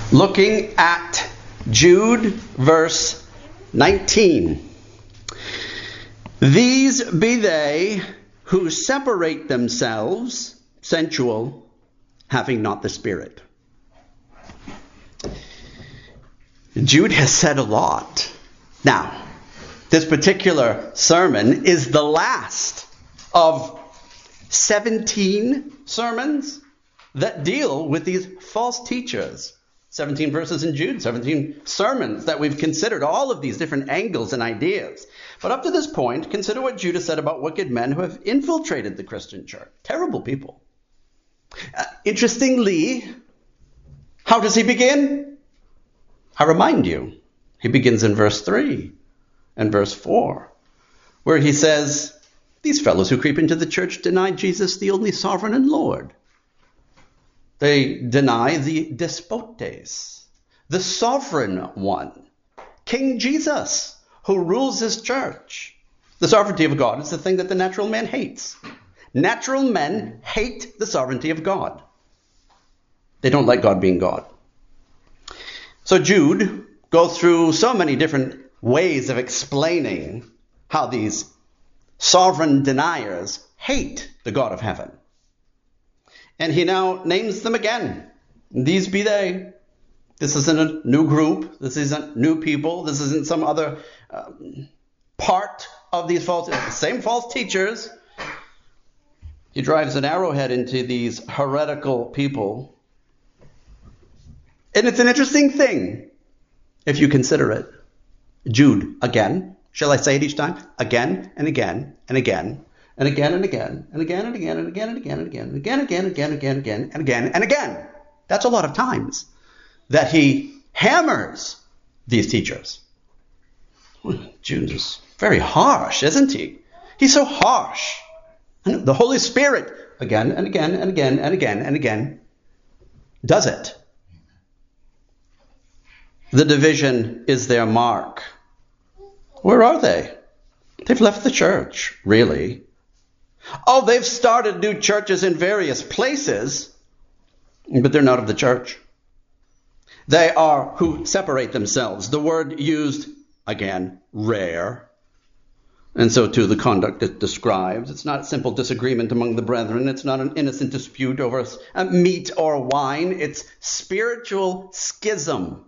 looking at Jude verse 19. These be they who separate themselves, sensual, having not the Spirit. Jude has said a lot. Now, this particular sermon is the last of 17 sermons that deal with these false teachers. 17 verses in Jude, 17 sermons that we've considered, all of these different angles and ideas. But up to this point, consider what Jude has said about wicked men who have infiltrated the Christian church. Terrible people. Interestingly, how does he begin? I remind you, he begins in verse 3 and verse 4, where he says, these fellows who creep into the church deny Jesus, the only sovereign and Lord. They deny the despotes, the sovereign one, King Jesus, who rules his church. The sovereignty of God is the thing that the natural man hates. Natural men hate the sovereignty of God. They don't like God being God. So Jude goes through so many different ways of explaining how these sovereign deniers hate the God of heaven. And he now names them again. These be they. This isn't a new group. This isn't new people. This isn't some other part of these same false teachers. He drives an arrowhead into these heretical people. And it's an interesting thing if you consider it. Jude, again. Shall I say it each time? Again and again and again and again and again and again and again and again and again and again and again and again and again and again and again and again. That's a lot of times that he hammers these teachers. Jude is very harsh, isn't he? He's so harsh. And the Holy Spirit, again and again and again and again and again, does it. The division is their mark. Where are they? They've left the church, really. Oh, they've started new churches in various places, but they're not of the church. They are who separate themselves. The word used, again, rare. And so too the conduct it describes. It's not a simple disagreement among the brethren. It's not an innocent dispute over meat or wine. It's spiritual schism.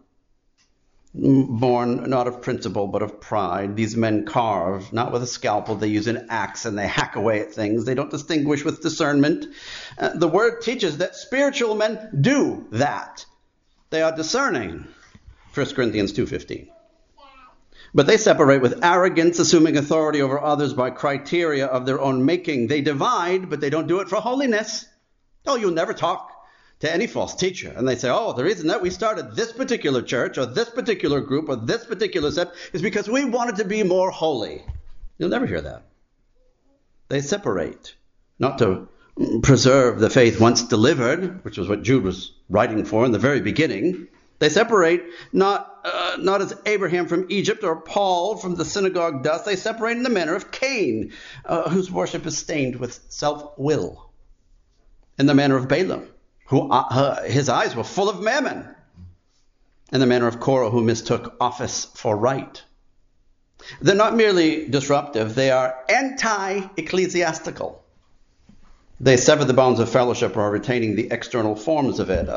Born not of principle, but of pride. These men carve, not with a scalpel. They use an axe and they hack away at things. They don't distinguish with discernment. The word teaches that spiritual men do that. They are discerning. 1 Corinthians 2:15. But they separate with arrogance, assuming authority over others by criteria of their own making. They divide, but they don't do it for holiness. Oh, you'll never talk to any false teacher. And they say, oh, the reason that we started this particular church or this particular group or this particular sect is because we wanted to be more holy. You'll never hear that. They separate, not to preserve the faith once delivered, which was what Jude was writing for in the very beginning. They separate not as Abraham from Egypt or Paul from the synagogue dust. They separate in the manner of Cain, whose worship is stained with self-will. In the manner of Balaam, who his eyes were full of mammon. In the manner of Korah, who mistook office for right. They're not merely disruptive, they are anti-ecclesiastical. They sever the bonds of fellowship or are retaining the external forms of it.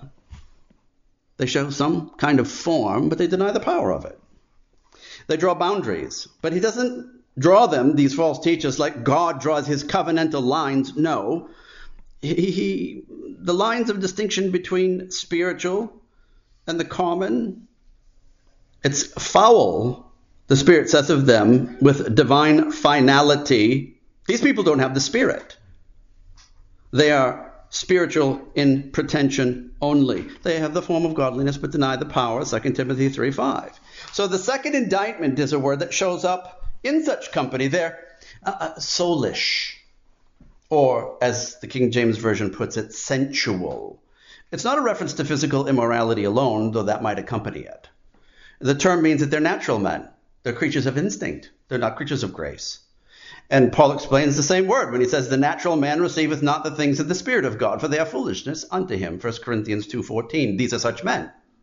They show some kind of form, but they deny the power of it. They draw boundaries, but he doesn't draw them, these false teachers, like God draws his covenantal lines. No. The lines of distinction between spiritual and the common, it's foul, the Spirit says of them, with divine finality. These people don't have the Spirit. They are spiritual in pretension only. They have the form of godliness but deny the power, 2 Timothy 3:5. So the second indictment is a word that shows up in such company. They're soulish, or as the King James Version puts it, sensual. It's not a reference to physical immorality alone, though that might accompany it. The term means that they're natural men. They're creatures of instinct. They're not creatures of grace. And Paul explains the same word when he says, the natural man receiveth not the things of the Spirit of God, for they are foolishness unto him. 1 Corinthians 2:14. These are such men.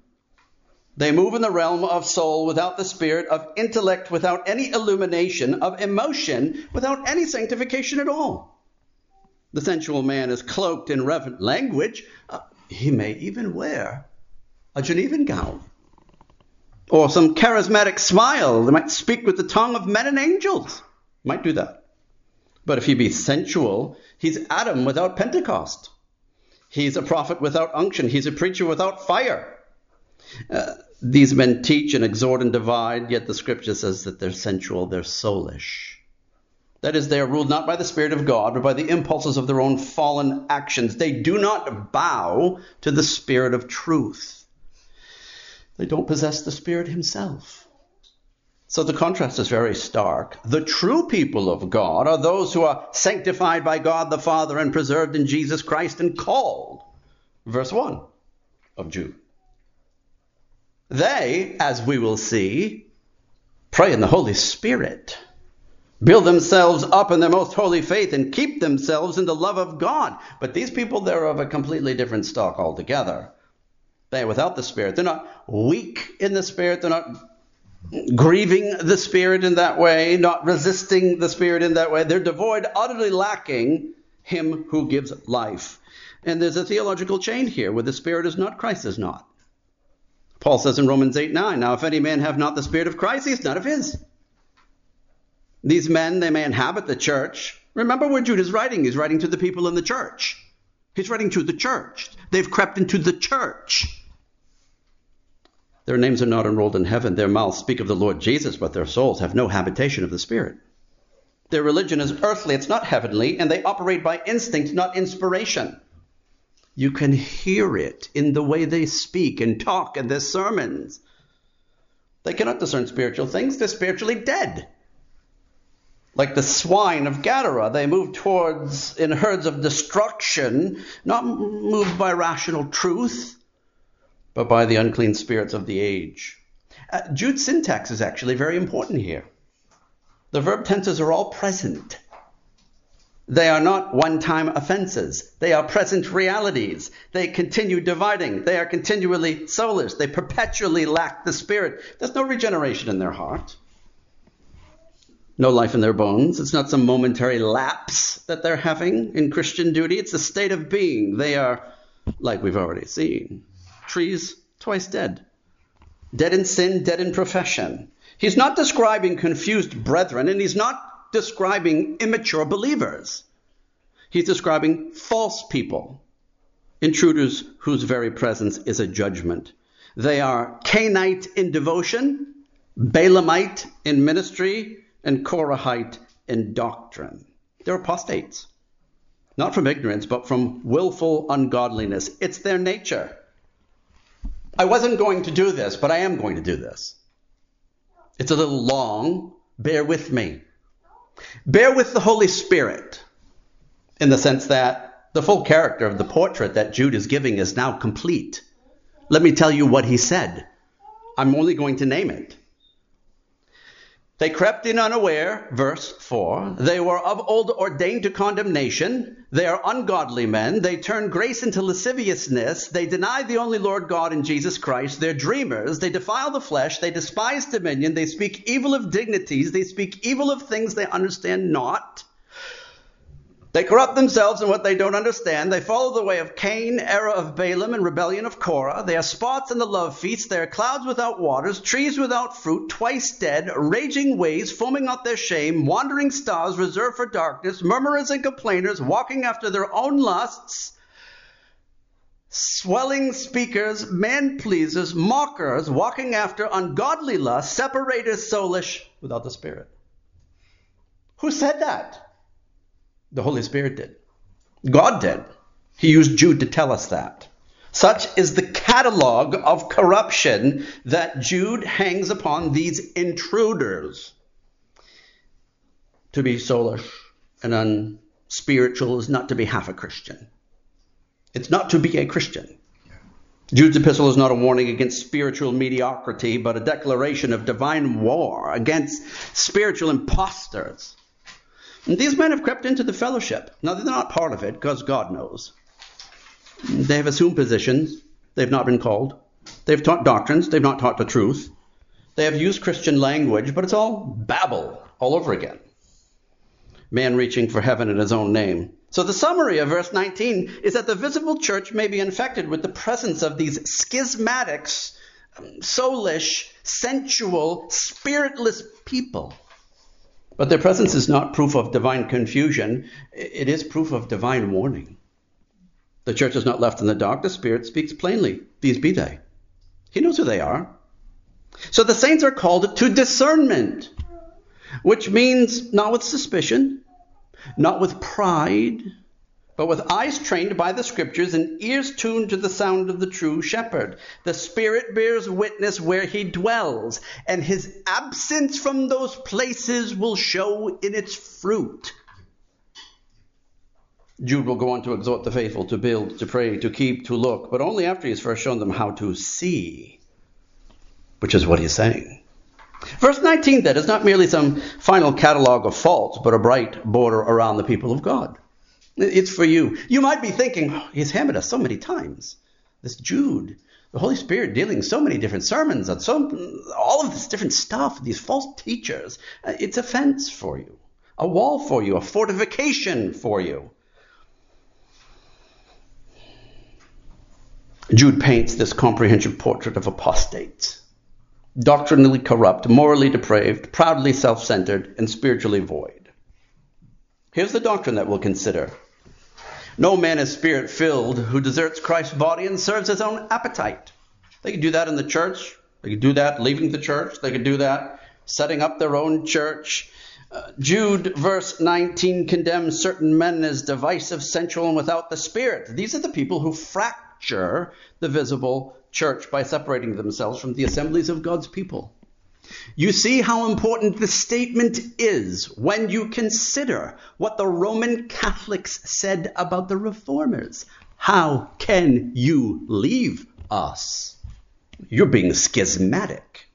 They move in the realm of soul without the spirit, of intellect without any illumination, of emotion without any sanctification at all. The sensual man is cloaked in reverent language. He may even wear a Genevan gown or some charismatic smile. They might speak with the tongue of men and angels. Might do that. But if he be sensual, he's Adam without Pentecost. He's a prophet without unction. He's a preacher without fire. These men teach and exhort and divide, yet the scripture says that they're sensual, they're soulish. That is, they are ruled not by the Spirit of God, but by the impulses of their own fallen actions. They do not bow to the Spirit of truth. They don't possess the Spirit himself. So the contrast is very stark. The true people of God are those who are sanctified by God the Father and preserved in Jesus Christ and called. Verse 1 of Jude. They, as we will see, pray in the Holy Spirit, build themselves up in their most holy faith, and keep themselves in the love of God. But these people, they're of a completely different stock altogether. They are without the Spirit. They're not weak in the Spirit. They're not grieving the Spirit in that way, not resisting the Spirit in that way. They're devoid, utterly lacking him who gives life. And there's a theological chain here where the Spirit is not, Christ is not. Paul says in Romans 8:9, now if any man have not the Spirit of Christ, he is none of his. These men, they may inhabit the church. Remember where Jude is writing. He's writing to the people in the church. He's writing to the church. They've crept into the church. Their names are not enrolled in heaven. Their mouths speak of the Lord Jesus, but their souls have no habitation of the Spirit. Their religion is earthly, it's not heavenly, and they operate by instinct, not inspiration. You can hear it in the way they speak and talk in their sermons. They cannot discern spiritual things. They're spiritually dead. Like the swine of Gadara, they move towards in herds of destruction, not moved by rational truth, but by the unclean spirits of the age. Jude's syntax is actually very important here. The verb tenses are all present. They are not one-time offenses. They are present realities. They continue dividing. They are continually soulless. They perpetually lack the Spirit. There's no regeneration in their heart. No life in their bones. It's not some momentary lapse that they're having in Christian duty. It's a state of being. They are, like we've already seen, trees twice dead. Dead in sin, dead in profession. He's not describing confused brethren, and he's not describing immature believers. He's describing false people, intruders whose very presence is a judgment. They are Cainite in devotion, Balaamite in ministry, and Korahite in doctrine. They're apostates, not from ignorance, but from willful ungodliness. It's their nature. I wasn't going to do this, but I am going to do this. It's a little long. Bear with me. Bear with the Holy Spirit in the sense that the full character of the portrait that Jude is giving is now complete. Let me tell you what he said. I'm only going to name it. They crept in unaware, verse 4. They were of old ordained to condemnation. They are ungodly men. They turn grace into lasciviousness. They deny the only Lord God in Jesus Christ. They're dreamers. They defile the flesh. They despise dominion. They speak evil of dignities. They speak evil of things they understand not. They corrupt themselves in what they don't understand. They follow the way of Cain, error of Balaam, and rebellion of Korah. They are spots in the love feast. They are clouds without waters, trees without fruit, twice dead, raging waves, foaming out their shame, wandering stars reserved for darkness, murmurers and complainers, walking after their own lusts, swelling speakers, man-pleasers, mockers, walking after ungodly lusts, separators, soulish, without the Spirit. Who said that? The Holy Spirit did. God did. He used Jude to tell us that. Such is the catalog of corruption that Jude hangs upon these intruders. To be soulish and unspiritual is not to be half a Christian. It's not to be a Christian. Jude's epistle is not a warning against spiritual mediocrity, but a declaration of divine war against spiritual imposters. And these men have crept into the fellowship. Now, they're not part of it, because God knows. They have assumed positions. They've not been called. They've taught doctrines. They've not taught the truth. They have used Christian language, but it's all babble all over again. Man reaching for heaven in his own name. So the summary of verse 19 is that the visible church may be infected with the presence of these schismatics, soulish, sensual, spiritless people. But their presence is not proof of divine confusion. It is proof of divine warning. The church is not left in the dark. The Spirit speaks plainly. These be they. He knows who they are. So the saints are called to discernment, which means not with suspicion, not with pride, but with eyes trained by the Scriptures and ears tuned to the sound of the true shepherd. The Spirit bears witness where he dwells, and his absence from those places will show in its fruit. Jude will go on to exhort the faithful to build, to pray, to keep, to look, but only after he's first shown them how to see, which is what he's saying. Verse 19, then, is not merely some final catalog of faults, but a bright border around the people of God. It's for you. You might be thinking, oh, he's hammered us so many times. This Jude, the Holy Spirit dealing so many different sermons on all of this different stuff, these false teachers. It's a fence for you, a wall for you, a fortification for you. Jude paints this comprehensive portrait of apostates, doctrinally corrupt, morally depraved, proudly self-centered, and spiritually void. Here's the doctrine that we'll consider. No man is spirit-filled who deserts Christ's body and serves his own appetite. They could do that in the church. They could do that leaving the church. They could do that setting up their own church. Jude, verse 19, condemns certain men as divisive, sensual, and without the Spirit. These are the people who fracture the visible church by separating themselves from the assemblies of God's people. You see how important this statement is when you consider what the Roman Catholics said about the Reformers. How can you leave us? You're being schismatic.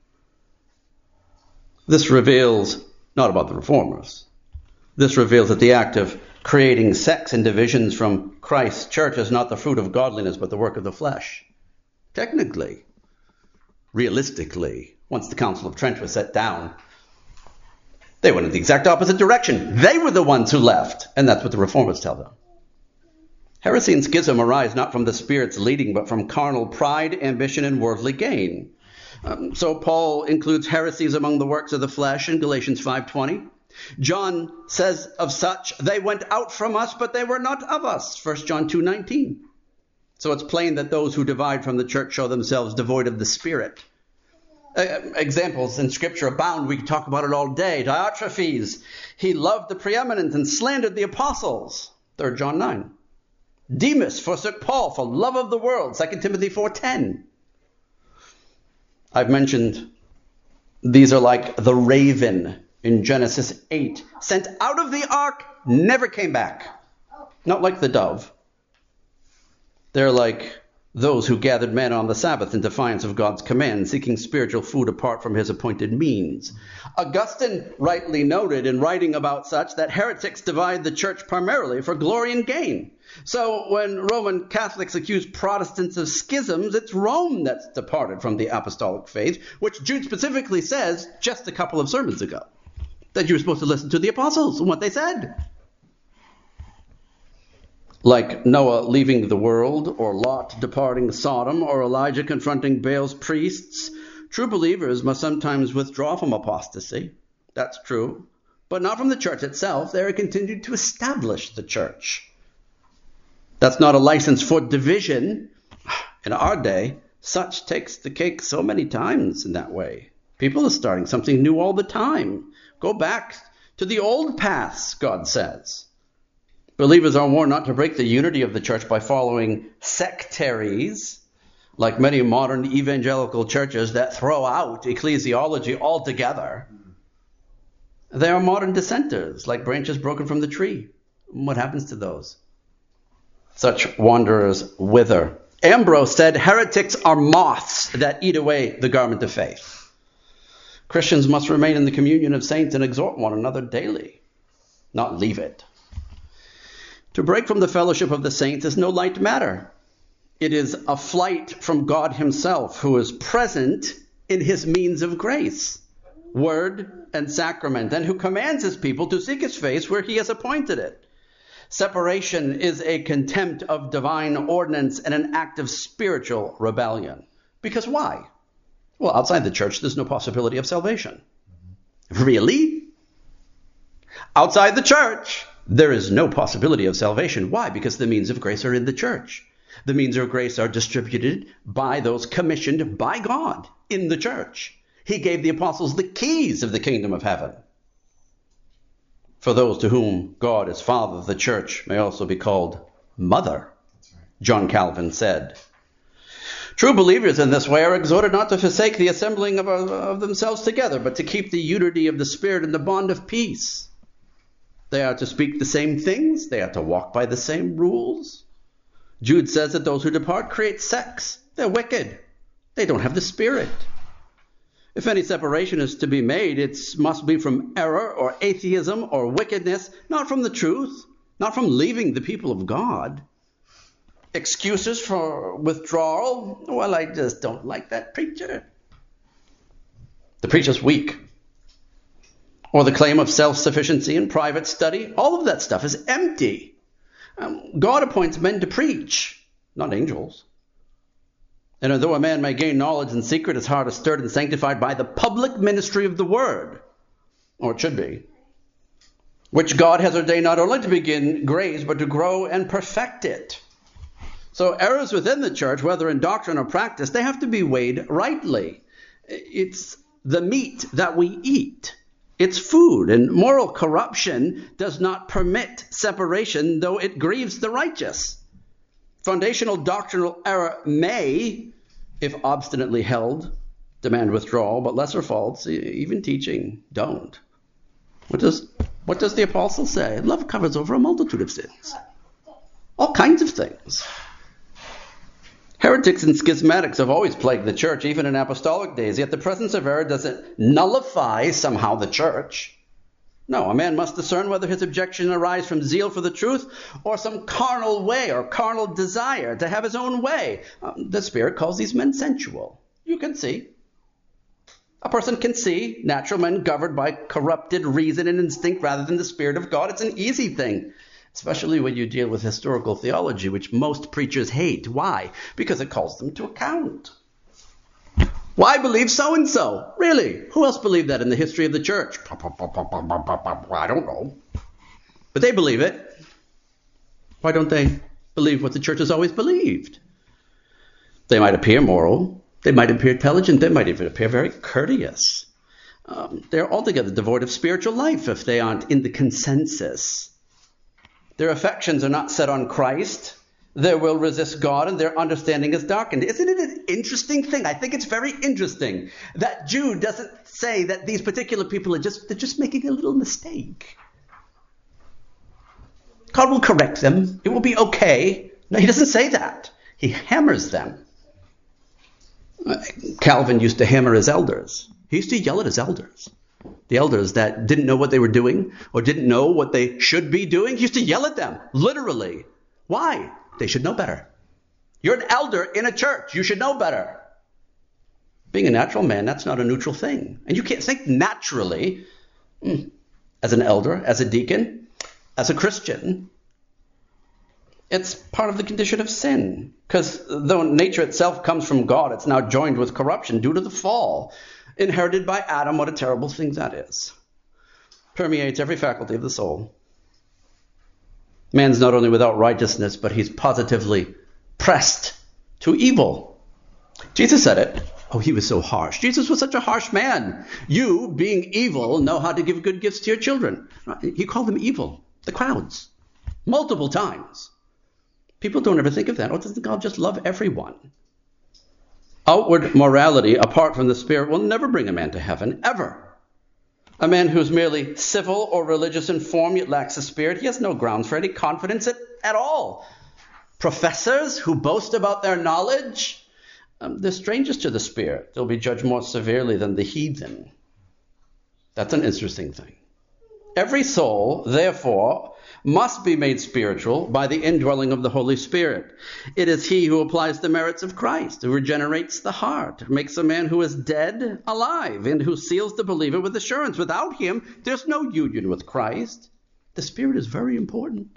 This reveals not about the Reformers. This reveals that the act of creating sects and divisions from Christ's church is not the fruit of godliness, but the work of the flesh. Technically, realistically, once the Council of Trent was set down, they went in the exact opposite direction. They were the ones who left, and that's what the Reformers tell them. Heresy and schism arise not from the Spirit's leading, but from carnal pride, ambition, and worldly gain. So Paul includes heresies among the works of the flesh in Galatians 5:20. John says of such, they went out from us, but they were not of us, 1 John 2:19. So it's plain that those who divide from the church show themselves devoid of the Spirit. Examples in Scripture abound. We could talk about it all day. Diotrephes, he loved the preeminent and slandered the apostles, 3 John 9. Demas forsook Paul for love of the world, 2 Timothy 4:10. I've mentioned these are like the raven in Genesis 8, sent out of the ark, never came back. Not like the dove. They're like those who gathered manna on the Sabbath in defiance of God's command, seeking spiritual food apart from his appointed means. Augustine rightly noted in writing about such that heretics divide the church primarily for glory and gain. So when Roman Catholics accuse Protestants of schisms, it's Rome that's departed from the apostolic faith, which Jude specifically says just a couple of sermons ago, that you were supposed to listen to the apostles and what they said. Like Noah leaving the world, or Lot departing Sodom, or Elijah confronting Baal's priests, true believers must sometimes withdraw from apostasy. That's true. But not from the church itself. They are continued to establish the church. That's not a license for division. In our day, such takes the cake so many times in that way. People are starting something new all the time. Go back to the old paths, God says. Believers are warned not to break the unity of the church by following sectaries, like many modern evangelical churches that throw out ecclesiology altogether. They are modern dissenters, like branches broken from the tree. What happens to those? Such wanderers wither. Ambrose said, heretics are moths that eat away the garment of faith. Christians must remain in the communion of saints and exhort one another daily, not leave it. To break from the fellowship of the saints is no light matter. It is a flight from God himself, who is present in his means of grace, word and sacrament, and who commands his people to seek his face where he has appointed it. Separation is a contempt of divine ordinance and an act of spiritual rebellion. Because why? Well, outside the church, there's no possibility of salvation. Really? Outside the church, there is no possibility of salvation. Why? Because the means of grace are in the church. The means of grace are distributed by those commissioned by God in the church. He gave the apostles the keys of the kingdom of heaven. For those to whom God is Father, the church may also be called Mother, John Calvin said. True believers in this way are exhorted not to forsake the assembling of themselves together, but to keep the unity of the Spirit and the bond of peace. They are to speak the same things. They are to walk by the same rules. Jude says that those who depart create sects. They're wicked. They don't have the Spirit. If any separation is to be made, it must be from error or atheism or wickedness, not from the truth, not from leaving the people of God. Excuses for withdrawal? Well, I just don't like that preacher. The preacher's weak. Or the claim of self-sufficiency in private study. All of that stuff is empty. God appoints men to preach, not angels. And although a man may gain knowledge in secret, his heart is stirred and sanctified by the public ministry of the word, or it should be, which God has ordained not only to begin grace, but to grow and perfect it. So errors within the church, whether in doctrine or practice, they have to be weighed rightly. It's the meat that we eat. It's food, and moral corruption does not permit separation, though it grieves the righteous. Foundational doctrinal error may, if obstinately held, demand withdrawal, but lesser faults, even teaching, don't. What does the apostle say? Love covers over a multitude of sins. All kinds of things. Heretics and schismatics have always plagued the church, even in apostolic days, yet the presence of error doesn't nullify somehow the church. No, a man must discern whether his objection arise from zeal for the truth or some carnal way or carnal desire to have his own way. The Spirit calls these men sensual. You can see. A person can see natural men governed by corrupted reason and instinct rather than the Spirit of God. It's an easy thing, especially when you deal with historical theology, which most preachers hate. Why? Because it calls them to account. Why believe so-and-so? Really? Who else believed that in the history of the church? I don't know. But they believe it. Why don't they believe what the church has always believed? They might appear moral. They might appear intelligent. They might even appear very courteous. They're altogether devoid of spiritual life if they aren't in the consensus. Their affections are not set on Christ. Their will resists God, and their understanding is darkened. Isn't it an interesting thing? I think it's very interesting that Jude doesn't say that these particular people they're just making a little mistake. God will correct them. It will be okay. No, he doesn't say that. He hammers them. Calvin used to hammer his elders. He used to yell at his elders. The elders that didn't know what they were doing or didn't know what they should be doing, he used to yell at them, literally. Why? They should know better. You're an elder in a church. You should know better. Being a natural man, that's not a neutral thing. And you can't think naturally as an elder, as a deacon, as a Christian. It's part of the condition of sin. Because though nature itself comes from God, it's now joined with corruption due to the fall. Inherited by Adam, what a terrible thing that is. Permeates every faculty of the soul. Man's not only without righteousness, but he's positively pressed to evil. Jesus said it. Oh, he was so harsh. Jesus was such a harsh man. You, being evil, know how to give good gifts to your children. He called them evil. The crowds. Multiple times. People don't ever think of that. Oh, doesn't God just love everyone? Outward morality, apart from the Spirit, will never bring a man to heaven, ever. A man who's merely civil or religious in form yet lacks the Spirit, he has no grounds for any confidence at all. Professors who boast about their knowledge, they're strangers to the Spirit. They'll be judged more severely than the heathen. That's an interesting thing. Every soul, therefore, must be made spiritual by the indwelling of the Holy Spirit. It is he who applies the merits of Christ, who regenerates the heart, makes a man who is dead alive, and who seals the believer with assurance. Without him, there's no union with Christ. The Spirit is very important.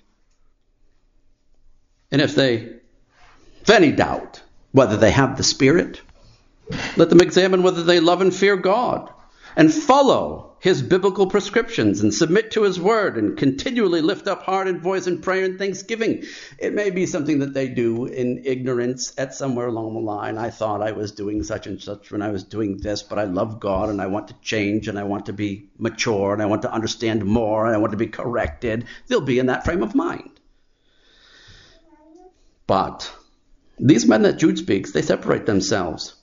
And if any doubt whether they have the Spirit, let them examine whether they love and fear God and follow his biblical prescriptions and submit to his word and continually lift up heart and voice in prayer and thanksgiving. It may be something that they do in ignorance at somewhere along the line. I thought I was doing such and such when I was doing this, but I love God and I want to change and I want to be mature and I want to understand more and I want to be corrected. They'll be in that frame of mind. But these men that Jude speaks, they separate themselves.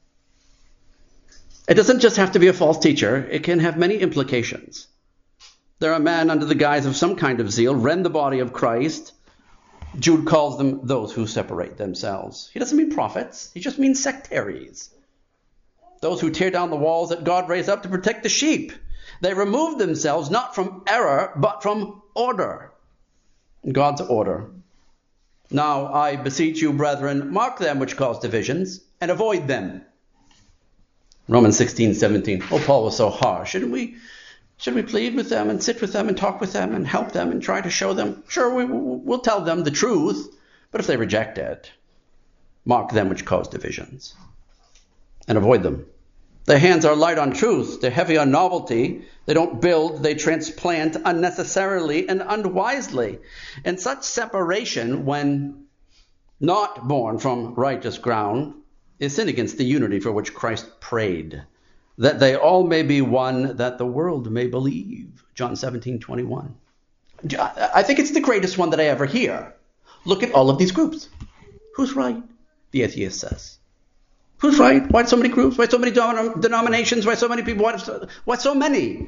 It doesn't just have to be a false teacher. It can have many implications. There are men under the guise of some kind of zeal, rend the body of Christ. Jude calls them those who separate themselves. He doesn't mean prophets. He just means sectaries. Those who tear down the walls that God raised up to protect the sheep. They remove themselves not from error, but from order. God's order. Now I beseech you, brethren, mark them which cause divisions, and avoid them. Romans 16:17. Oh, Paul was so harsh. Shouldn't we plead with them and sit with them and talk with them and help them and try to show them? Sure, we'll tell them the truth, but if they reject it, mark them which cause divisions and avoid them. Their hands are light on truth. They're heavy on novelty. They don't build. They transplant unnecessarily and unwisely. And such separation, when not born from righteous ground, is sin against the unity for which Christ prayed, that they all may be one, that the world may believe. John 17:21. I think it's the greatest one that I ever hear. Look at all of these groups. Who's right? The atheist says. Who's right? Why so many groups? Why so many denominations? Why so many people? Why so many?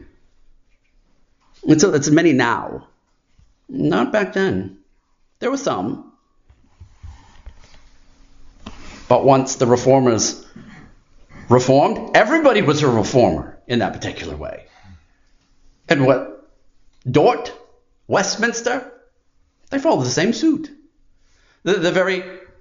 It's many now. Not back then. There were some. But once the reformers reformed, everybody was a reformer in that particular way. And what? Dort, Westminster, they followed the same suit. The very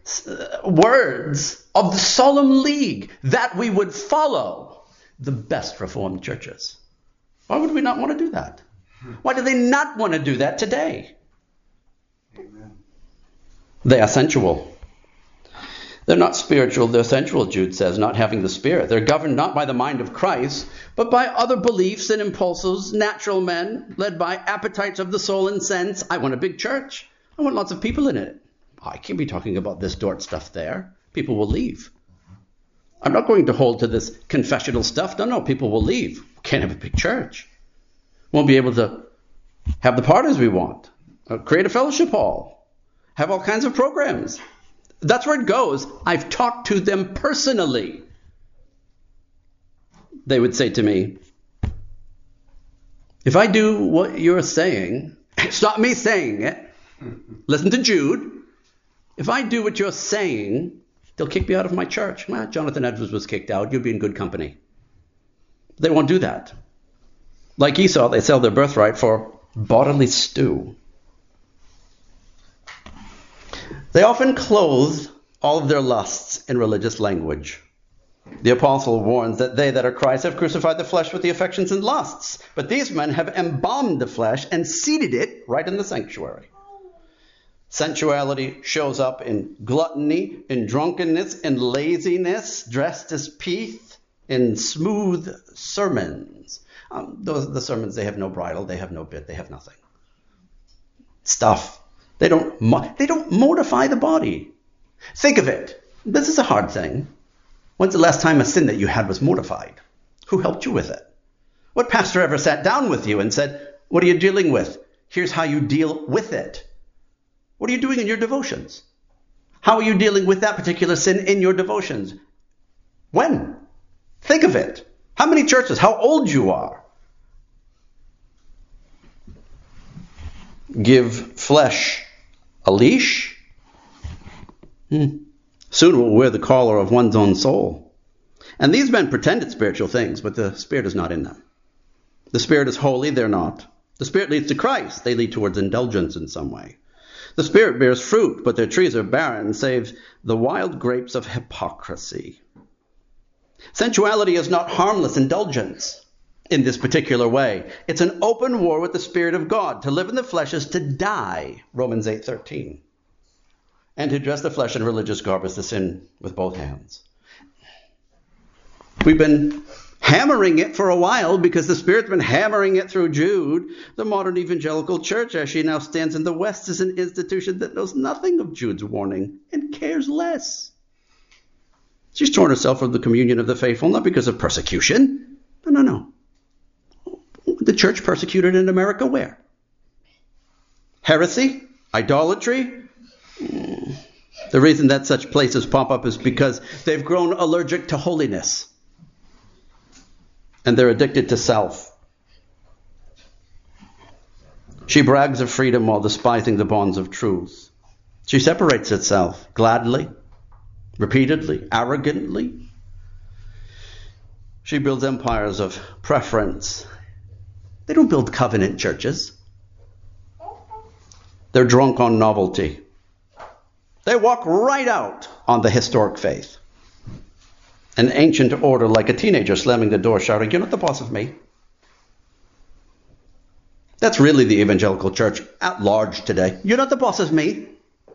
words of the Solemn League that we would follow the best Reformed churches. Why would we not want to do that? Why do they not want to do that today? Amen. They are sensual. They're not spiritual, they're sensual, Jude says, not having the Spirit. They're governed not by the mind of Christ, but by other beliefs and impulses, natural men, led by appetites of the soul and sense. I want a big church. I want lots of people in it. I can't be talking about this Dort stuff there. People will leave. I'm not going to hold to this confessional stuff. No, people will leave. Can't have a big church. Won't be able to have the parties we want. Create a fellowship hall. Have all kinds of programs. That's where it goes. I've talked to them personally. They would say to me, if I do what you're saying, it's not me saying it. Listen to Jude. If I do what you're saying, they'll kick me out of my church. Well, Jonathan Edwards was kicked out. You'll be in good company. They won't do that. Like Esau, they sell their birthright for bodily stew. They often clothe all of their lusts in religious language. The apostle warns that they that are Christ have crucified the flesh with the affections and lusts. But these men have embalmed the flesh and seated it right in the sanctuary. Sensuality shows up in gluttony, in drunkenness, in laziness, dressed as Peeth, in smooth sermons. The sermons, they have no bridle, they have no bit, they have nothing. Stuff. They don't mortify the body. Think of it. This is a hard thing. When's the last time a sin that you had was mortified? Who helped you with it? What pastor ever sat down with you and said, what are you dealing with? Here's how you deal with it. What are you doing in your devotions? How are you dealing with that particular sin in your devotions? When? Think of it. How many churches? How old you are? Give flesh a leash? Soon will wear the collar of one's own soul. And these men pretended spiritual things, but the Spirit is not in them. The Spirit is holy, they're not. The Spirit leads to Christ. They lead towards indulgence in some way. The Spirit bears fruit, but their trees are barren, save the wild grapes of hypocrisy. Sensuality is not harmless indulgence in this particular way. It's an open war with the Spirit of God. To live in the flesh is to die, Romans 8:13. And to dress the flesh in religious garb is to sin with both hands. We've been hammering it for a while because the Spirit's been hammering it through Jude. The modern evangelical church, as she now stands in the West, is an institution that knows nothing of Jude's warning and cares less. She's torn herself from the communion of the faithful, not because of persecution. No. The church persecuted in America where? Heresy? Idolatry? The reason that such places pop up is because they've grown allergic to holiness. And they're addicted to self. She brags of freedom while despising the bonds of truth. She separates itself gladly, repeatedly, arrogantly. She builds empires of preference. They don't build covenant churches. They're drunk on novelty. They walk right out on the historic faith. An ancient order like a teenager slamming the door shouting, "You're not the boss of me." That's really the evangelical church at large today. You're not the boss of me.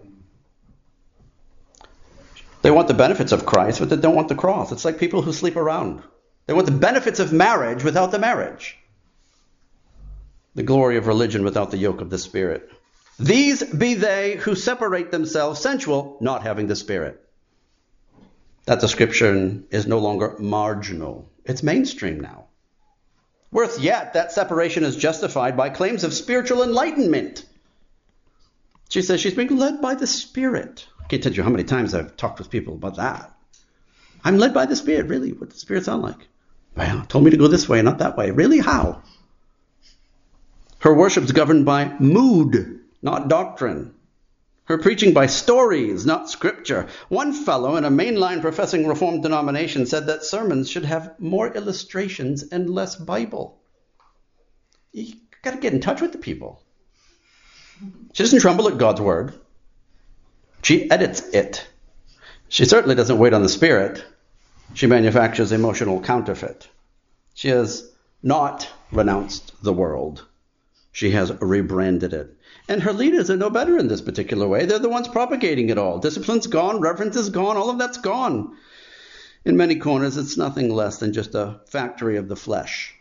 They want the benefits of Christ, but they don't want the cross. It's like people who sleep around. They want the benefits of marriage without the marriage. The glory of religion without the yoke of the Spirit. These be they who separate themselves sensual, not having the Spirit. That description is no longer marginal. It's mainstream now. Worse yet, that separation is justified by claims of spiritual enlightenment. She says she's being led by the Spirit. I can't tell you how many times I've talked with people about that. I'm led by the Spirit. Really? What does the Spirit sound like? Well, told me to go this way, not that way. Really? How? Her worship's governed by mood, not doctrine. Her preaching by stories, not scripture. One fellow in a mainline professing Reformed denomination said that sermons should have more illustrations and less Bible. You got to get in touch with the people. She doesn't tremble at God's word. She edits it. She certainly doesn't wait on the Spirit. She manufactures emotional counterfeit. She has not renounced the world. She has rebranded it. And her leaders are no better in this particular way. They're the ones propagating it all. Discipline's gone, reverence is gone, all of that's gone. In many corners, it's nothing less than just a factory of the flesh.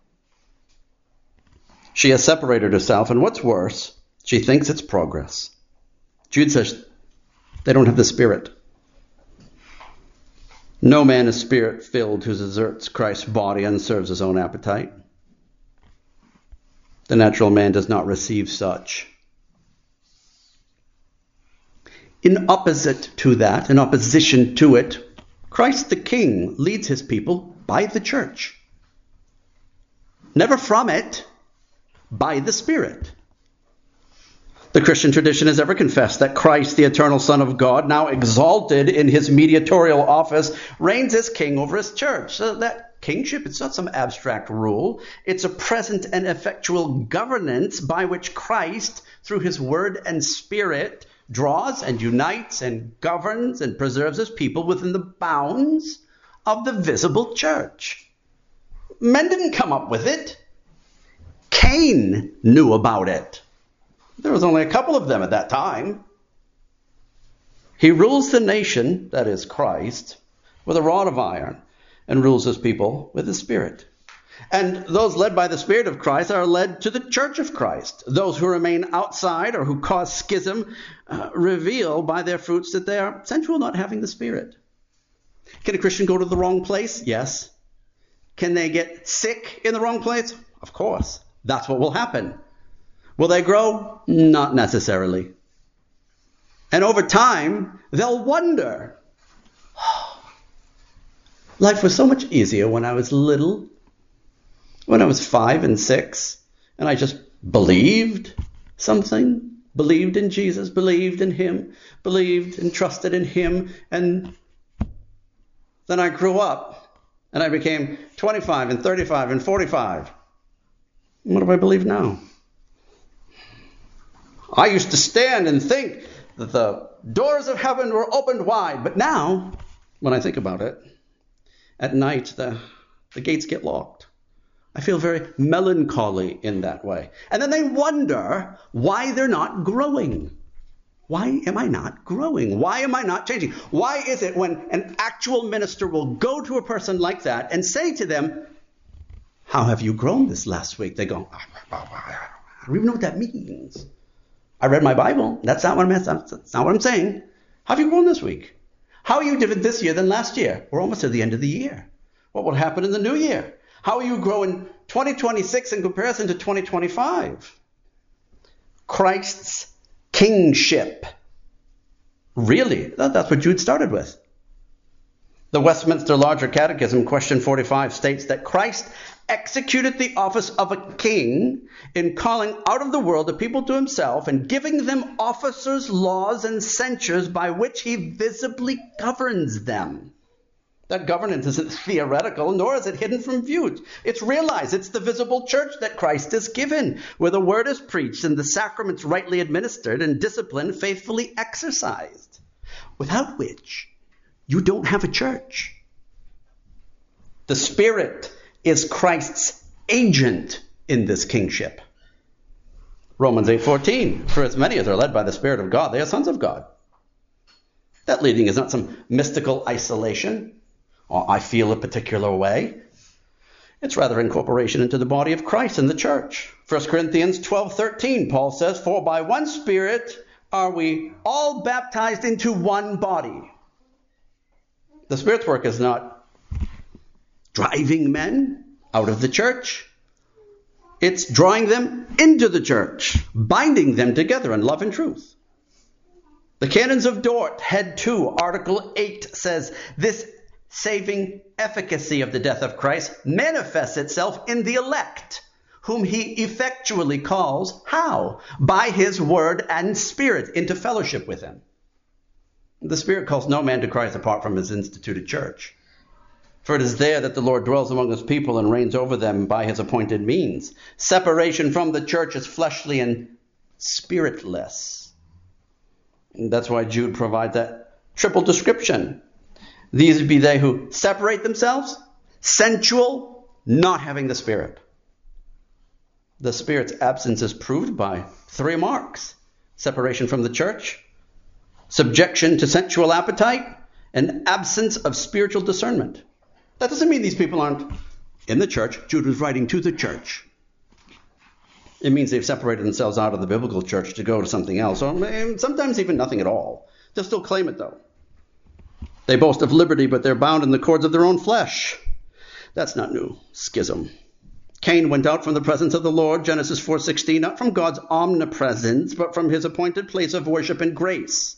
She has separated herself, and what's worse, she thinks it's progress. Jude says they don't have the Spirit. No man is Spirit-filled who deserts Christ's body and serves his own appetite. The natural man does not receive such. In opposite to that, in opposition to it, Christ the King leads his people by the church. Never from it, by the Spirit. The Christian tradition has ever confessed that Christ, the eternal Son of God, now exalted in his mediatorial office, reigns as king over his church. So that kingship, it's not some abstract rule. It's a present and effectual governance by which Christ, through his word and Spirit, draws and unites and governs and preserves his people within the bounds of the visible church. Men didn't come up with it. Cain knew about it. There was only a couple of them at that time. He rules the nation, that is Christ, with a rod of iron, and rules his people with the Spirit. And those led by the Spirit of Christ are led to the church of Christ. Those who remain outside or who cause schism reveal by their fruits that they are sensual, not having the Spirit. Can a Christian go to the wrong place? Yes. Can they get sick in the wrong place? Of course. That's what will happen. Will they grow? Not necessarily. And over time, they'll wonder, life was so much easier when I was little, when I was 5 and 6, and I just believed something, believed in Jesus, believed in him, believed and trusted in him, and then I grew up, and I became 25 and 35 and 45. What do I believe now? I used to stand and think that the doors of heaven were opened wide. But now, when I think about it, at night the gates get locked. I feel very melancholy in that way. And then they wonder why they're not growing. Why am I not growing? Why am I not changing? Why is it when an actual minister will go to a person like that and say to them, how have you grown this last week? They go, I don't even know what that means. I read my Bible. That's not what I'm saying. How have you grown this week? How are you different this year than last year? We're almost at the end of the year. What will happen in the new year? How will you grow in 2026 in comparison to 2025? Christ's kingship. Really? That's what Jude started with. The Westminster Larger Catechism, question 45, states that Christ executed the office of a king in calling out of the world a people to himself and giving them officers, laws, and censures by which he visibly governs them. That governance isn't theoretical, nor is it hidden from view. It's realized. It's the visible church that Christ is given, where the word is preached and the sacraments rightly administered and discipline faithfully exercised, without which you don't have a church. The Spirit is Christ's agent in this kingship. Romans 8:14, for as many as are led by the Spirit of God, they are sons of God. That leading is not some mystical isolation, or I feel a particular way. It's rather incorporation into the body of Christ in the church. 1 Corinthians 12:13, Paul says, for by one Spirit are we all baptized into one body. The Spirit's work is not driving men out of the church. It's drawing them into the church, binding them together in love and truth. The Canons of Dort, Head 2, Article 8 says, this saving efficacy of the death of Christ manifests itself in the elect, whom he effectually calls, how? By his word and Spirit into fellowship with him. The Spirit calls no man to Christ apart from his instituted church. For it is there that the Lord dwells among his people and reigns over them by his appointed means. Separation from the church is fleshly and spiritless. And that's why Jude provides that triple description. These be they who separate themselves, sensual, not having the Spirit. The Spirit's absence is proved by 3 marks: separation from the church, subjection to sensual appetite, and absence of spiritual discernment. That doesn't mean these people aren't in the church. Jude was writing to the church. It means they've separated themselves out of the biblical church to go to something else, or sometimes even nothing at all. They'll still claim it, though. They boast of liberty, but they're bound in the cords of their own flesh. That's not new. Schism. Cain went out from the presence of the Lord, Genesis 4:16, not from God's omnipresence, but from his appointed place of worship and grace.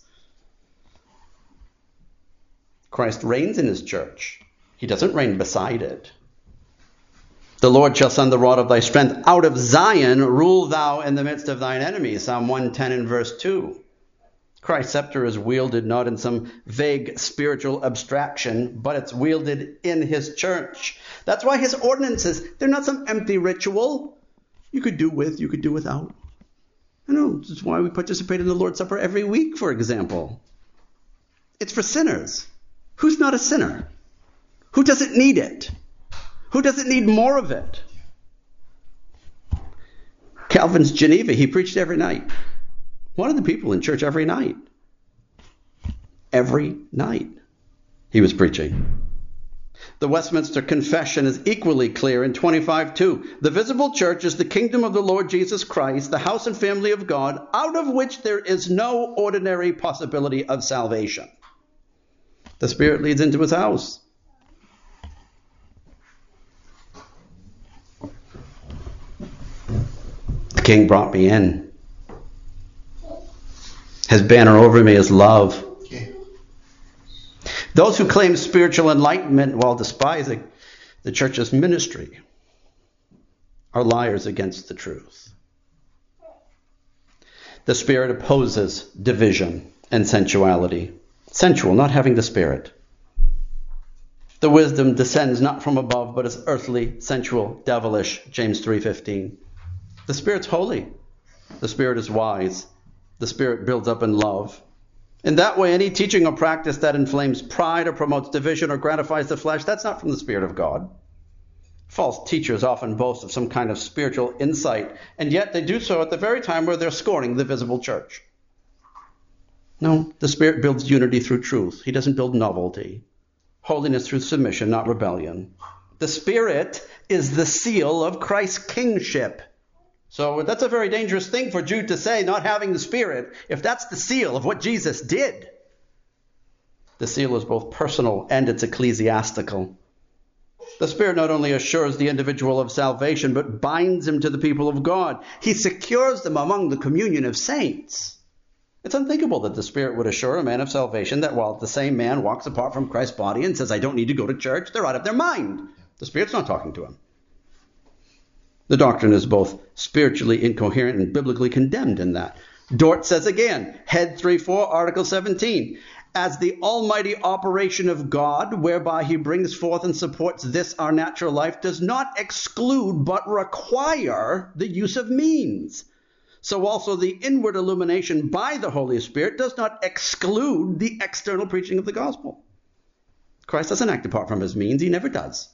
Christ reigns in his church. He doesn't reign beside it. The Lord shall send the rod of thy strength out of Zion. Rule thou in the midst of thine enemies. Psalm 110 and verse 2. Christ's scepter is wielded not in some vague spiritual abstraction, but it's wielded in his church. That's why his ordinances, they're not some empty ritual. You could do with, you could do without. I know, this is why we participate in the Lord's Supper every week, for example. It's for sinners. Who's not a sinner? Who doesn't need it? Who doesn't need more of it? Calvin's Geneva, he preached every night. One of the people in church every night. Every night he was preaching. The Westminster Confession is equally clear in 25:2. The visible church is the kingdom of the Lord Jesus Christ, the house and family of God, out of which there is no ordinary possibility of salvation. The Spirit leads into his house. The King brought me in. His banner over me is love. Those who claim spiritual enlightenment while despising the church's ministry are liars against the truth. The Spirit opposes division and sensuality. Sensual, not having the Spirit. The wisdom descends not from above, but is earthly, sensual, devilish. James 3:15. The Spirit's holy. The Spirit is wise. The Spirit builds up in love. In that way, any teaching or practice that inflames pride or promotes division or gratifies the flesh, that's not from the Spirit of God. False teachers often boast of some kind of spiritual insight, and yet they do so at the very time where they're scorning the visible church. No, the Spirit builds unity through truth. He doesn't build novelty. Holiness through submission, not rebellion. The Spirit is the seal of Christ's kingship. So that's a very dangerous thing for Jude to say, not having the Spirit, if that's the seal of what Jesus did. The seal is both personal and it's ecclesiastical. The Spirit not only assures the individual of salvation, but binds him to the people of God. He secures them among the communion of saints. It's unthinkable that the Spirit would assure a man of salvation that while the same man walks apart from Christ's body and says, I don't need to go to church, they're out of their mind. The Spirit's not talking to him. The doctrine is both spiritually incoherent and biblically condemned in that. Dort says again, Head 3:4, Article 17, as the almighty operation of God, whereby he brings forth and supports this our natural life, does not exclude but require the use of means. So also the inward illumination by the Holy Spirit does not exclude the external preaching of the gospel. Christ doesn't act apart from his means. He never does.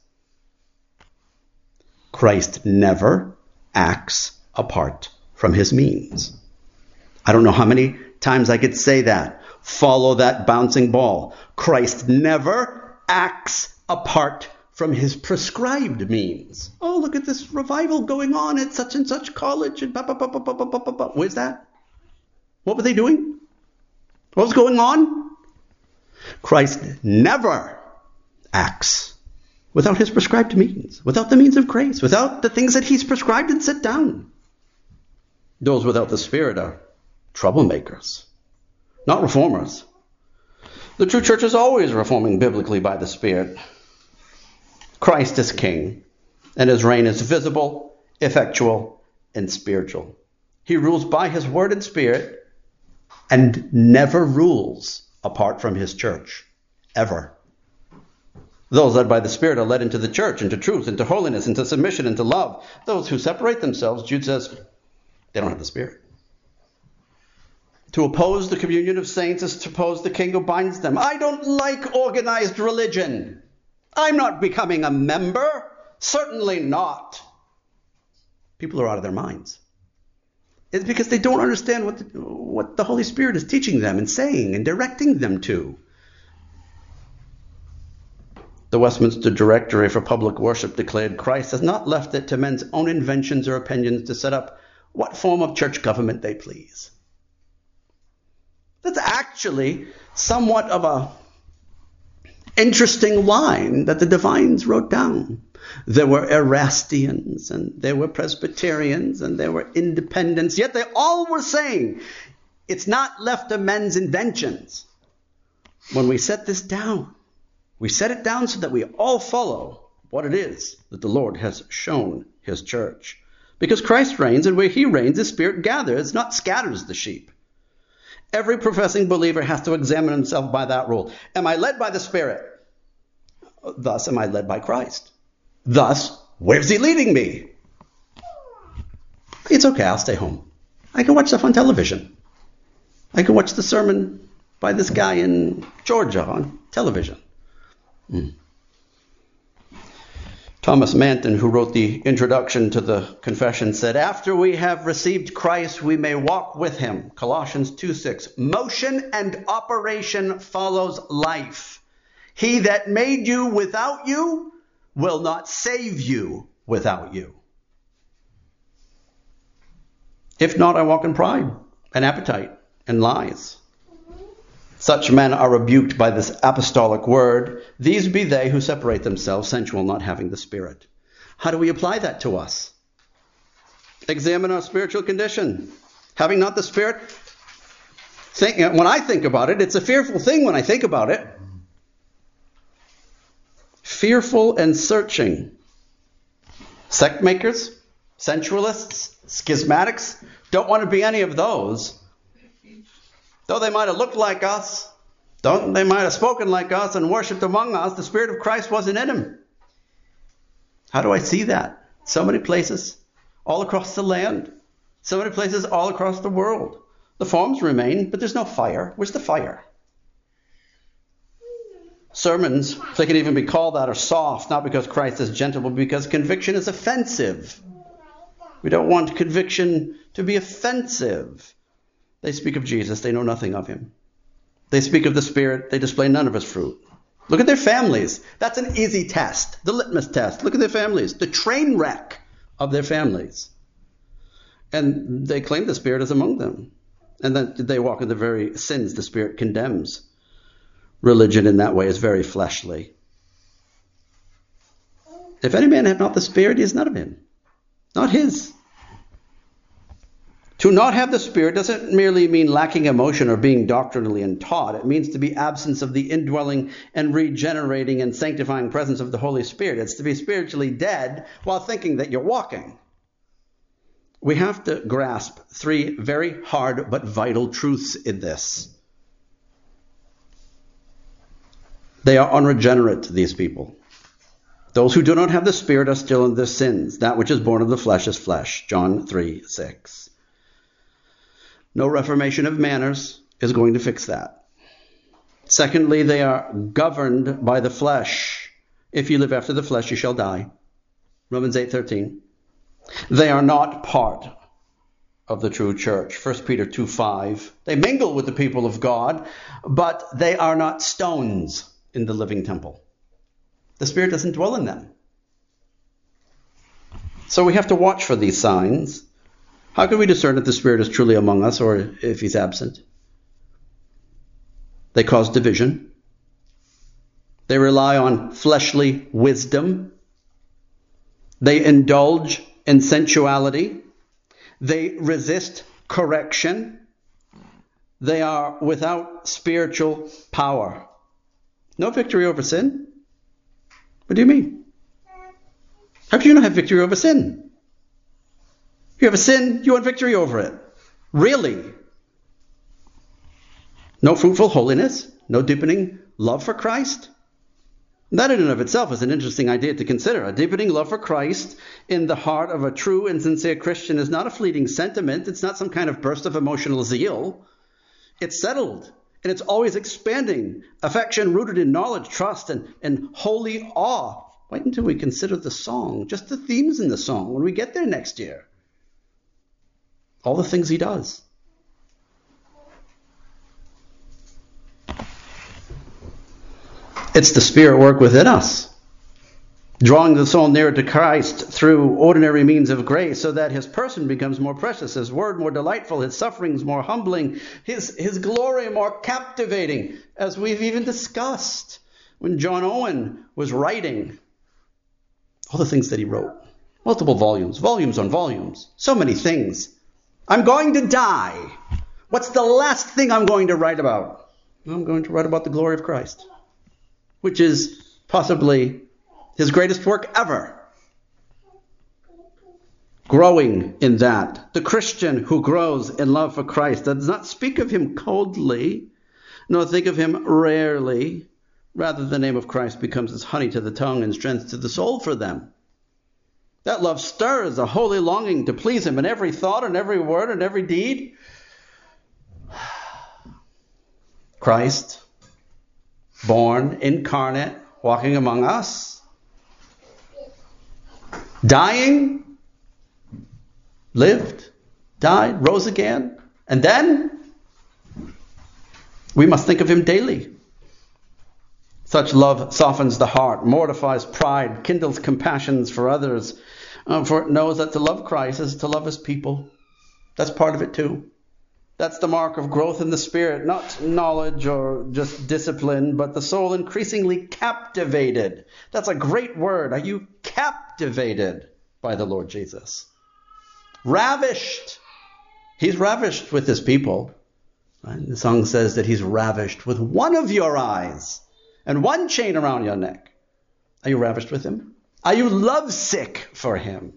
Christ never acts apart from his means. I don't know how many times I could say that. Follow that bouncing ball. Christ never acts apart from his prescribed means. Oh, look at this revival going on at such and such college. And where's that? What were they doing? What was going on? Christ never acts without his prescribed means, without the means of grace, without the things that he's prescribed and set down. Those without the Spirit are troublemakers, not reformers. The true church is always reforming biblically by the Spirit. Christ is king, and his reign is visible, effectual, and spiritual. He rules by his word and Spirit, and never rules apart from his church, ever. Those led by the Spirit are led into the church, into truth, into holiness, into submission, into love. Those who separate themselves, Jude says, they don't have the Spirit. To oppose the communion of saints is to oppose the king who binds them. I don't like organized religion. I'm not becoming a member. Certainly not. People are out of their minds. It's because they don't understand what the Holy Spirit is teaching them and saying and directing them to. The Westminster Directory for Public Worship declared Christ has not left it to men's own inventions or opinions to set up what form of church government they please. That's actually somewhat of a interesting line that the divines wrote down. There were Erastians, and there were Presbyterians, and there were Independents, yet they all were saying, it's not left to men's inventions. When we set this down, we set it down so that we all follow what it is that the Lord has shown his church. Because Christ reigns, and where he reigns, his Spirit gathers, not scatters the sheep. Every professing believer has to examine himself by that rule. Am I led by the Spirit? Thus, am I led by Christ? Thus, where's he leading me? It's okay, I'll stay home. I can watch stuff on television. I can watch the sermon by this guy in Georgia on television. Thomas Manton, who wrote the introduction to the confession, said, after we have received Christ, we may walk with him. Colossians 2:6. Motion and operation follows life. He that made you without you will not save you without you. If not, I walk in pride and appetite and lies. Such men are rebuked by this apostolic word. These be they who separate themselves, sensual, not having the Spirit. How do we apply that to us? Examine our spiritual condition. Having not the Spirit, when I think about it, it's a fearful thing when I think about it. Fearful and searching. Sect makers, sensualists, schismatics, don't want to be any of those. Though they might have looked like us, though they might have spoken like us and worshipped among us, the Spirit of Christ wasn't in them. How do I see that? So many places all across the land. So many places all across the world. The forms remain, but there's no fire. Where's the fire? Sermons, if they can even be called that, are soft, not because Christ is gentle, but because conviction is offensive. We don't want conviction to be offensive. They speak of Jesus, they know nothing of him. They speak of the Spirit, they display none of his fruit. Look at their families. That's an easy test, the litmus test. Look at their families, the train wreck of their families. And they claim the Spirit is among them. And then they walk in the very sins the Spirit condemns. Religion in that way is very fleshly. If any man have not the Spirit, he is not of him. Not his. To not have the Spirit doesn't merely mean lacking emotion or being doctrinally untaught. It means to be absence of the indwelling and regenerating and sanctifying presence of the Holy Spirit. It's to be spiritually dead while thinking that you're walking. We have to grasp three very hard but vital truths in this. They are unregenerate, these people. Those who do not have the Spirit are still in their sins. That which is born of the flesh is flesh. John 3:6. No reformation of manners is going to fix that. Secondly, they are governed by the flesh. If you live after the flesh, you shall die. Romans 8:13. They are not part of the true church. 1 Peter 2:5. They mingle with the people of God, but they are not stones in the living temple. The Spirit doesn't dwell in them. So we have to watch for these signs. How can we discern if the Spirit is truly among us or if he's absent? They cause division. They rely on fleshly wisdom. They indulge in sensuality. They resist correction. They are without spiritual power. No victory over sin? What do you mean? How can you not have victory over sin? You have a sin, you want victory over it. Really? No fruitful holiness? No deepening love for Christ? That in and of itself is an interesting idea to consider. A deepening love for Christ in the heart of a true and sincere Christian is not a fleeting sentiment. It's not some kind of burst of emotional zeal. It's settled. And it's always expanding. Affection rooted in knowledge, trust, and holy awe. Wait until we consider the song, just the themes in the song, when we get there next year. All the things he does. It's the Spirit work within us, drawing the soul nearer to Christ through ordinary means of grace so that his person becomes more precious, his word more delightful, his sufferings more humbling, his glory more captivating, as we've even discussed when John Owen was writing all the things that he wrote. Multiple volumes, volumes on volumes, so many things. I'm going to die. What's the last thing I'm going to write about? I'm going to write about the glory of Christ, which is possibly his greatest work ever. Growing in that. The Christian who grows in love for Christ does not speak of him coldly, nor think of him rarely. Rather, the name of Christ becomes as honey to the tongue and strength to the soul for them. That love stirs a holy longing to please him in every thought and every word and every deed. Christ, born, incarnate, walking among us, dying, lived, died, rose again, and then we must think of him daily. Such love softens the heart, mortifies pride, kindles compassions for others, for it knows that to love Christ is to love his people. That's part of it too. That's the mark of growth in the Spirit, not knowledge or just discipline, but the soul increasingly captivated. That's a great word. Are you captivated by the Lord Jesus? Ravished. He's ravished with his people. Right? The song says that he's ravished with one of your eyes and one chain around your neck. Are you ravished with him? Are you lovesick for him?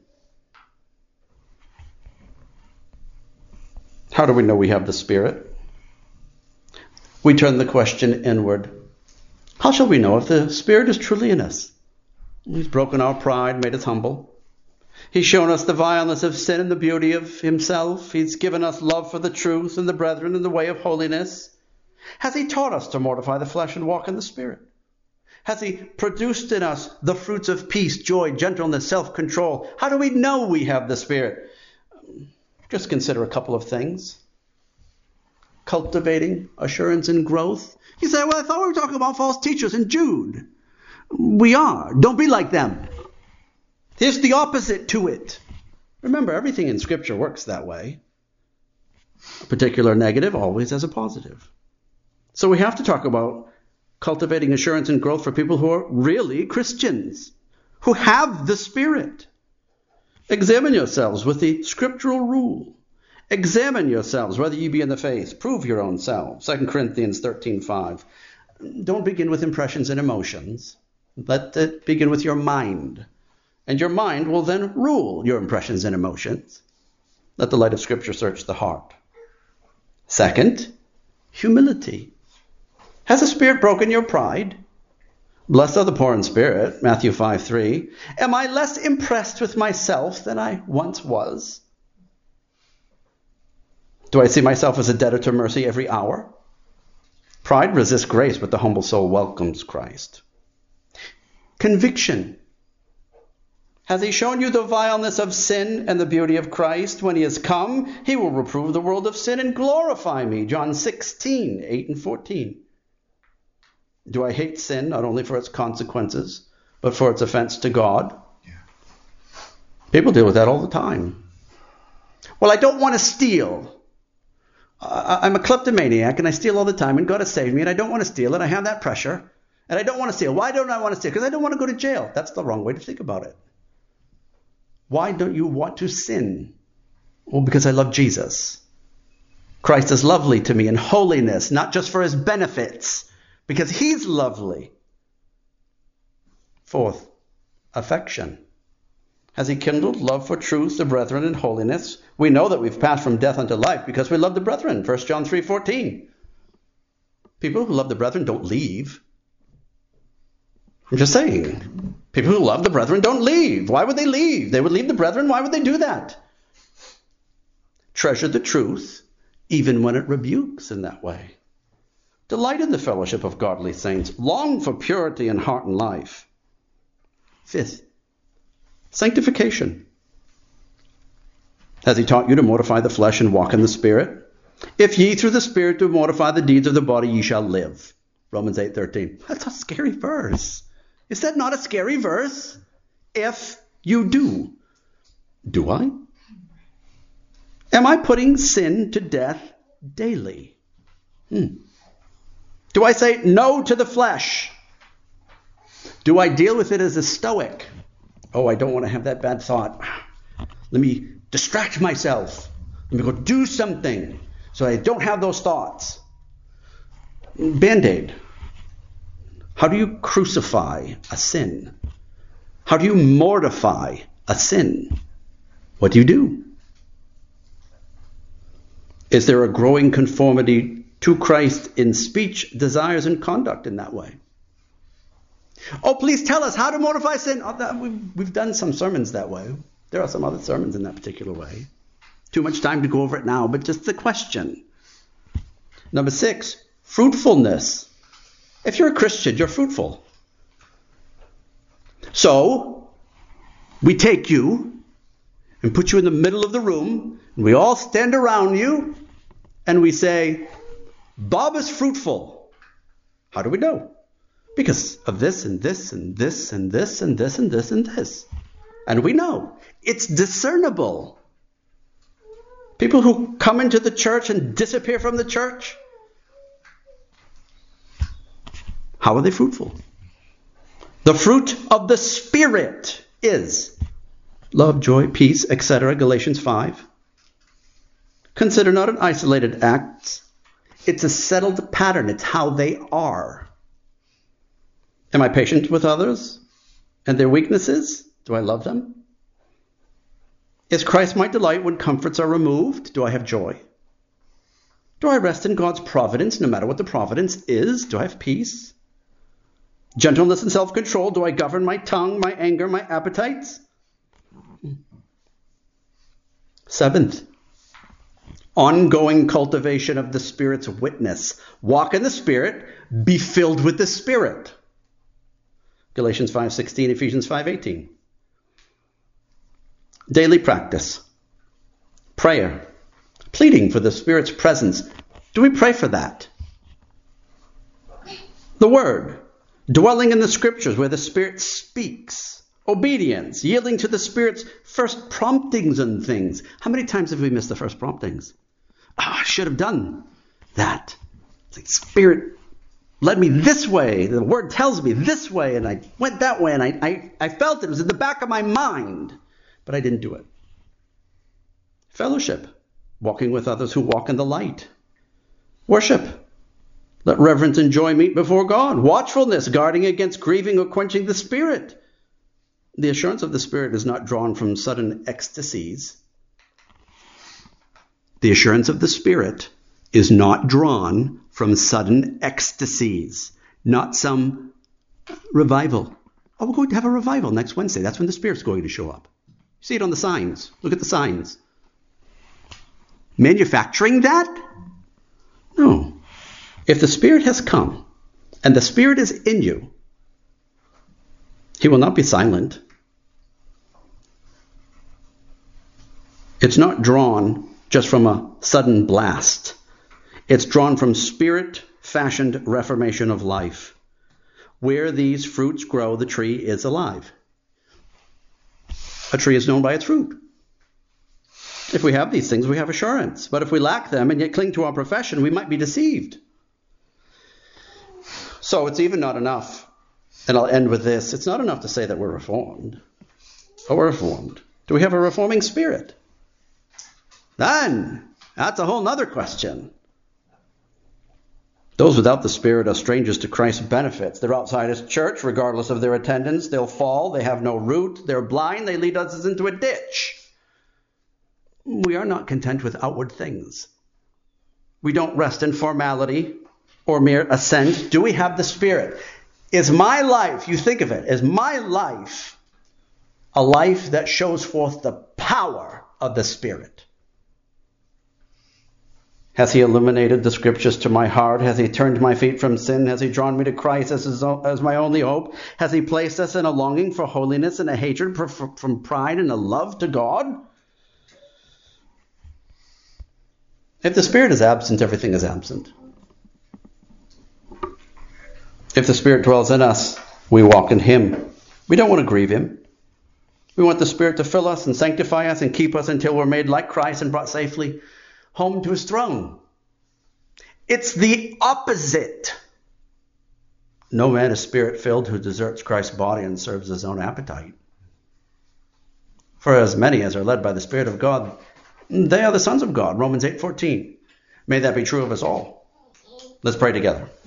How do we know we have the Spirit? We turn the question inward. How shall we know if the Spirit is truly in us? He's broken our pride, made us humble. He's shown us the vileness of sin and the beauty of himself. He's given us love for the truth and the brethren and the way of holiness. Has he taught us to mortify the flesh and walk in the Spirit? Has he produced in us the fruits of peace, joy, gentleness, self-control? How do we know we have the Spirit? Just consider a couple of things. Cultivating assurance and growth. You say, well, I thought we were talking about false teachers in Jude. We are. Don't be like them. Here's the opposite to it. Remember, everything in Scripture works that way. A particular negative always has a positive. So we have to talk about cultivating assurance and growth for people who are really Christians, who have the Spirit. Examine yourselves with the scriptural rule. Examine yourselves whether you be in the faith. Prove your own selves. 2 Corinthians 13:5. Don't begin with impressions and emotions. Let it begin with your mind. And your mind will then rule your impressions and emotions. Let the light of Scripture search the heart. Second, humility. Has the Spirit broken your pride? Blessed are the poor in spirit, Matthew 5:3. Am I less impressed with myself than I once was? Do I see myself as a debtor to mercy every hour? Pride resists grace, but the humble soul welcomes Christ. Conviction. Has he shown you the vileness of sin and the beauty of Christ? When he has come, he will reprove the world of sin and glorify me. John 16:8 and 14. Do I hate sin not only for its consequences, but for its offense to God? Yeah. People deal with that all the time. Well, I don't want to steal. I'm a kleptomaniac and I steal all the time and God has saved me and I don't want to steal and I have that pressure and I don't want to steal. Why don't I want to steal? Because I don't want to go to jail. That's the wrong way to think about it. Why don't you want to sin? Well, because I love Jesus. Christ is lovely to me in holiness, not just for his benefits, because he's lovely. Fourth, affection. Has he kindled love for truth, the brethren, and holiness? We know that we've passed from death unto life because we love the brethren. 1 John 3:14. People who love the brethren don't leave. I'm just saying. People who love the brethren don't leave. Why would they leave? They would leave the brethren. Why would they do that? Treasure the truth, even when it rebukes in that way. Delight in the fellowship of godly saints. Long for purity in heart and life. Fifth, sanctification. Has he taught you to mortify the flesh and walk in the Spirit? If ye through the Spirit do mortify the deeds of the body, ye shall live. Romans 8:13. That's a scary verse. Is that not a scary verse? If you do. Do I? Am I putting sin to death daily? Do I say no to the flesh? Do I deal with it as a stoic? Oh, I don't want to have that bad thought. Let me distract myself. Let me go do something so I don't have those thoughts. Band-Aid. How do you crucify a sin? How do you mortify a sin? What do you do? Is there a growing conformity to Christ in speech, desires, and conduct in that way? Oh, please tell us how to mortify sin. We've done some sermons that way. There are some other sermons in that particular way. Too much time to go over it now, but just the question. Number 6, fruitfulness. If you're a Christian, you're fruitful. So, we take you and put you in the middle of the room, and we all stand around you, and we say, Bob is fruitful. How do we know? Because of this and this and this and this and this and this and this. And we know. It's discernible. People who come into the church and disappear from the church, how are they fruitful? The fruit of the Spirit is love, joy, peace, etc. Galatians 5. Consider not an isolated act. It's a settled pattern. It's how they are. Am I patient with others and their weaknesses? Do I love them? Is Christ my delight when comforts are removed? Do I have joy? Do I rest in God's providence no matter what the providence is? Do I have peace? Gentleness and self-control. Do I govern my tongue, my anger, my appetites? Seventh, ongoing cultivation of the Spirit's witness. Walk in the Spirit, be filled with the Spirit. Galatians 5:16, Ephesians 5:18. Daily practice. Prayer. Pleading for the Spirit's presence. Do we pray for that? The Word. Dwelling in the Scriptures where the Spirit speaks. Obedience. Yielding to the Spirit's first promptings and things. How many times have we missed the first promptings? I should have done that. It's like Spirit led me this way. The Word tells me this way, and I went that way, and I felt it. It was in the back of my mind, but I didn't do it. Fellowship. Walking with others who walk in the light. Worship. Let reverence and joy meet before God. Watchfulness, guarding against grieving or quenching the Spirit. The assurance of the Spirit is not drawn from sudden ecstasies. The assurance of the Spirit is not drawn from sudden ecstasies, not some revival. Oh, we're going to have a revival next Wednesday. That's when the Spirit's going to show up. You see it on the signs. Look at the signs. Manufacturing that? No. If the Spirit has come and the Spirit is in you, He will not be silent. It's not drawn just from a sudden blast. It's drawn from Spirit-fashioned reformation of life. Where these fruits grow, the tree is alive. A tree is known by its fruit. If we have these things, we have assurance. But if we lack them and yet cling to our profession, we might be deceived. So it's even not enough, and I'll end with this, it's not enough to say that we're reformed. Oh, we're reformed. Do we have a reforming Spirit? Then, that's a whole other question. Those without the Spirit are strangers to Christ's benefits. They're outside His church, regardless of their attendance. They'll fall. They have no root. They're blind. They lead others into a ditch. We are not content with outward things. We don't rest in formality or mere assent. Do we have the Spirit? Is my life, you think of it, is my life a life that shows forth the power of the Spirit? Has He illuminated the Scriptures to my heart? Has He turned my feet from sin? Has He drawn me to Christ as my only hope? Has He placed us in a longing for holiness and a hatred from pride and a love to God? If the Spirit is absent, everything is absent. If the Spirit dwells in us, we walk in Him. We don't want to grieve Him. We want the Spirit to fill us and sanctify us and keep us until we're made like Christ and brought safely home to His throne. It's the opposite. No man is Spirit-filled who deserts Christ's body and serves his own appetite. For as many as are led by the Spirit of God, they are the sons of God. Romans 8:14. May that be true of us all. Let's pray together.